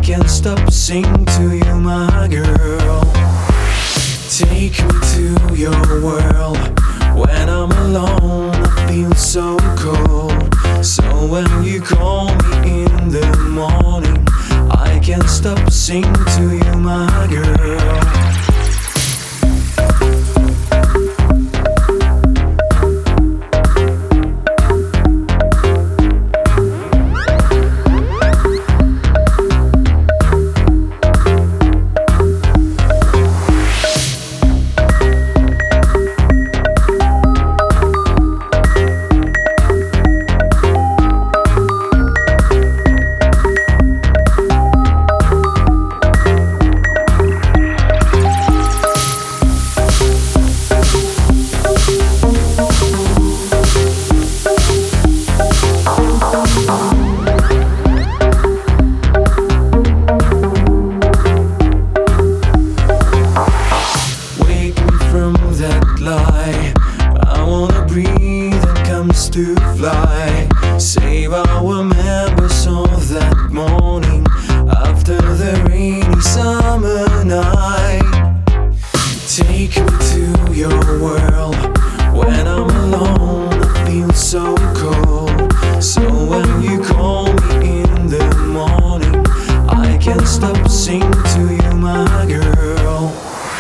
can't stop singing to you, my girl. Take me to your world. When I'm alone, I feel so cold. So when you call me in the morning, I can't stop singing to you, my girl. I wanna breathe and comes to fly. Save our memories of that morning after the rainy summer night. Take me to your world. When I'm alone, I feel so cold. So when you call me in the morning, I can't stop singing to you, my girl.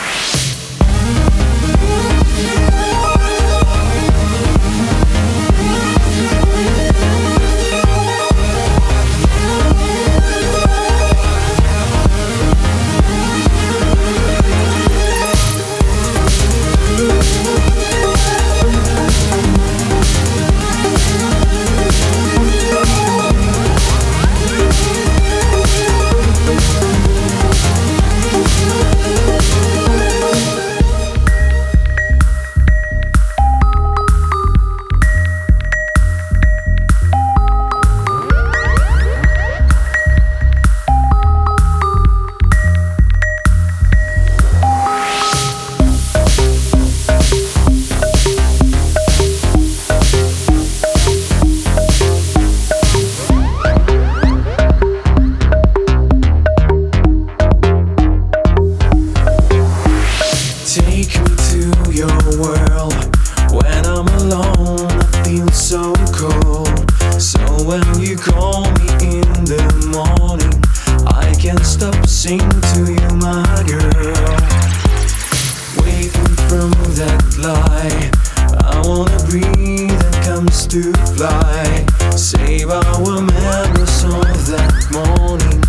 Take me to your world. When I'm alone, I feel so cold. So when you call me in the morning, I can't stop singing to you, my girl. Wake me from that lie. I wanna breathe and comes to fly. Save our memories of that morning